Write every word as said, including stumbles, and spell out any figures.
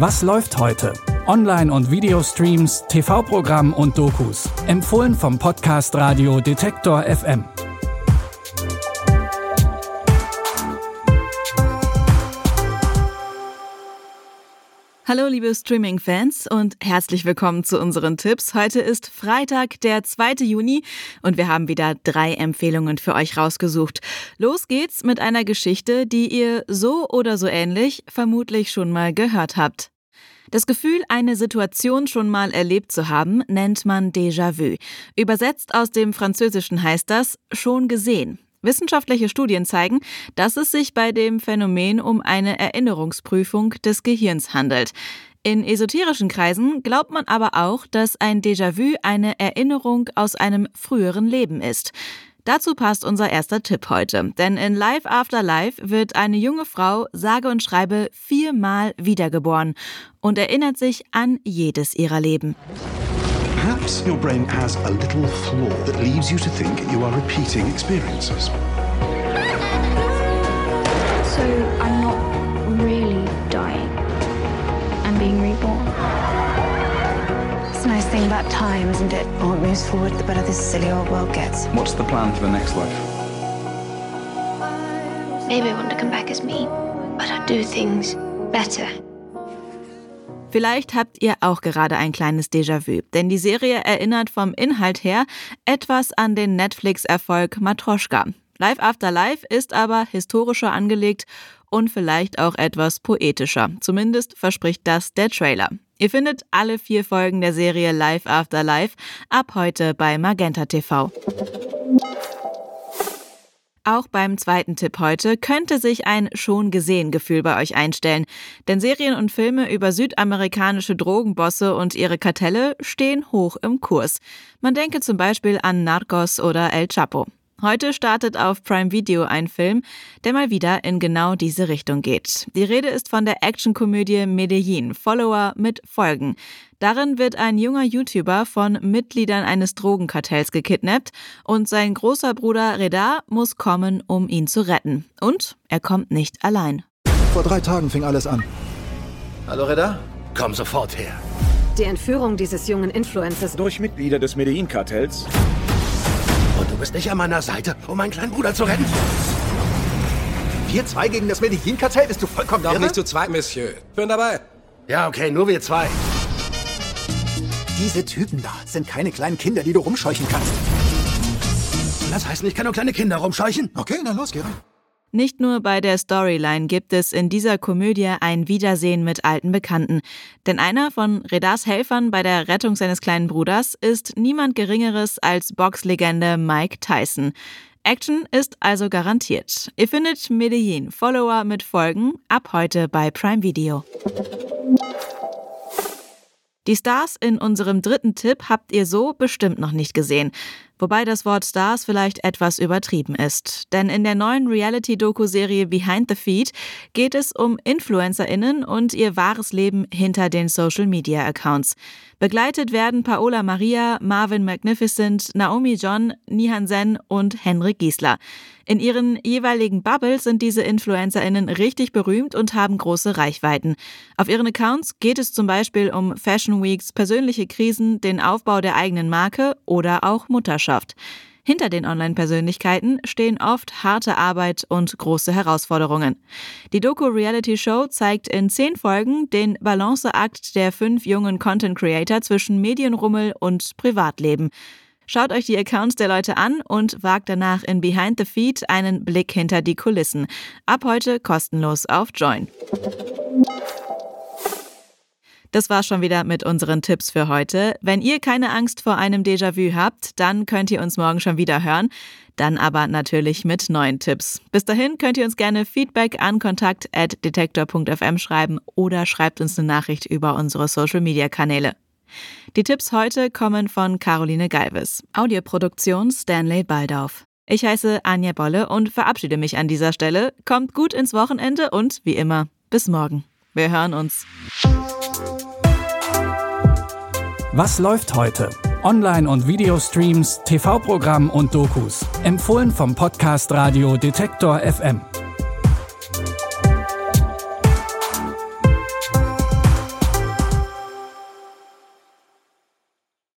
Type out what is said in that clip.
Was läuft heute? Online- und Videostreams, T V-Programm und Dokus. Empfohlen vom Podcast Radio Detektor F M. Hallo liebe Streaming-Fans und herzlich willkommen zu unseren Tipps. Heute ist Freitag, der zweite Juni und wir haben wieder drei Empfehlungen für euch rausgesucht. Los geht's mit einer Geschichte, die ihr so oder so ähnlich vermutlich schon mal gehört habt. Das Gefühl, eine Situation schon mal erlebt zu haben, nennt man Déjà-vu. Übersetzt aus dem Französischen heißt das schon gesehen. Wissenschaftliche Studien zeigen, dass es sich bei dem Phänomen um eine Erinnerungsprüfung des Gehirns handelt. In esoterischen Kreisen glaubt man aber auch, dass ein Déjà-vu eine Erinnerung aus einem früheren Leben ist. Dazu passt unser erster Tipp heute, denn in Life After Life wird eine junge Frau sage und schreibe viermal wiedergeboren und erinnert sich an jedes ihrer Leben. Perhaps your brain has a little flaw that leaves you to think you are repeating experiences. So I'm not really dying. I'm being reborn. It's a nice thing about time, isn't it? The more it moves forward, the better this silly old world gets. What's the plan for the next life? Maybe I want to come back as me, but I'll do things better. Vielleicht habt ihr auch gerade ein kleines Déjà-vu, denn die Serie erinnert vom Inhalt her etwas an den Netflix-Erfolg Matroschka. Life After Life ist aber historischer angelegt und vielleicht auch etwas poetischer. Zumindest verspricht das der Trailer. Ihr findet alle vier Folgen der Serie Life After Life ab heute bei Magenta T V. Auch beim zweiten Tipp heute könnte sich ein Schon-Gesehen-Gefühl bei euch einstellen. Denn Serien und Filme über südamerikanische Drogenbosse und ihre Kartelle stehen hoch im Kurs. Man denke zum Beispiel an Narcos oder El Chapo. Heute startet auf Prime Video ein Film, der mal wieder in genau diese Richtung geht. Die Rede ist von der Actionkomödie Medellin, Follower mit Folgen. Darin wird ein junger YouTuber von Mitgliedern eines Drogenkartells gekidnappt und sein großer Bruder Reda muss kommen, um ihn zu retten. Und er kommt nicht allein. Vor drei Tagen fing alles an. Hallo Reda, komm sofort her. Die Entführung dieses jungen Influencers Durch Mitglieder des Medellin-Kartells. Und du bist nicht an meiner Seite, um meinen kleinen Bruder zu retten? Wir zwei gegen das Medellin-Kartell? Bist du vollkommen Doch irre? nicht zu zweit, Monsieur. Bin dabei. Ja, okay, nur wir zwei. Diese Typen da sind keine kleinen Kinder, die du rumscheuchen kannst. Das heißt, ich kann nur kleine Kinder rumscheuchen? Okay, na los, geh rein. Nicht nur bei der Storyline gibt es in dieser Komödie ein Wiedersehen mit alten Bekannten. Denn einer von Redas Helfern bei der Rettung seines kleinen Bruders ist niemand Geringeres als Boxlegende Mike Tyson. Action ist also garantiert. Ihr findet Medellin, Follower mit Folgen, ab heute bei Prime Video. Die Stars in unserem dritten Tipp habt ihr so bestimmt noch nicht gesehen. Wobei das Wort Stars vielleicht etwas übertrieben ist. Denn in der neuen Reality-Doku-Serie Behind the Feed geht es um InfluencerInnen und ihr wahres Leben hinter den Social-Media-Accounts. Begleitet werden Paola Maria, Marvin Magnificent, Naomi John, Nihan Sen und Henrik Giesler. In ihren jeweiligen Bubbles sind diese InfluencerInnen richtig berühmt und haben große Reichweiten. Auf ihren Accounts geht es zum Beispiel um Fashion Weeks, persönliche Krisen, den Aufbau der eigenen Marke oder auch Mutterschaft. Hinter den Online-Persönlichkeiten stehen oft harte Arbeit und große Herausforderungen. Die Doku-Reality-Show zeigt in zehn Folgen den Balanceakt der fünf jungen Content-Creator zwischen Medienrummel und Privatleben. Schaut euch die Accounts der Leute an und wagt danach in Behind the Feed einen Blick hinter die Kulissen. Ab heute kostenlos auf Join. Das war's schon wieder mit unseren Tipps für heute. Wenn ihr keine Angst vor einem Déjà-vu habt, dann könnt ihr uns morgen schon wieder hören. Dann aber natürlich mit neuen Tipps. Bis dahin könnt ihr uns gerne Feedback an kontakt at detektor punkt f m schreiben oder schreibt uns eine Nachricht über unsere Social-Media-Kanäle. Die Tipps heute kommen von Caroline Galvis. Audioproduktion Stanley Baldauf. Ich heiße Anja Bolle und verabschiede mich an dieser Stelle. Kommt gut ins Wochenende und wie immer, bis morgen. Wir hören uns. Was läuft heute? Online- und Videostreams, T V-Programm und Dokus. Empfohlen vom Podcast Radio Detektor F M.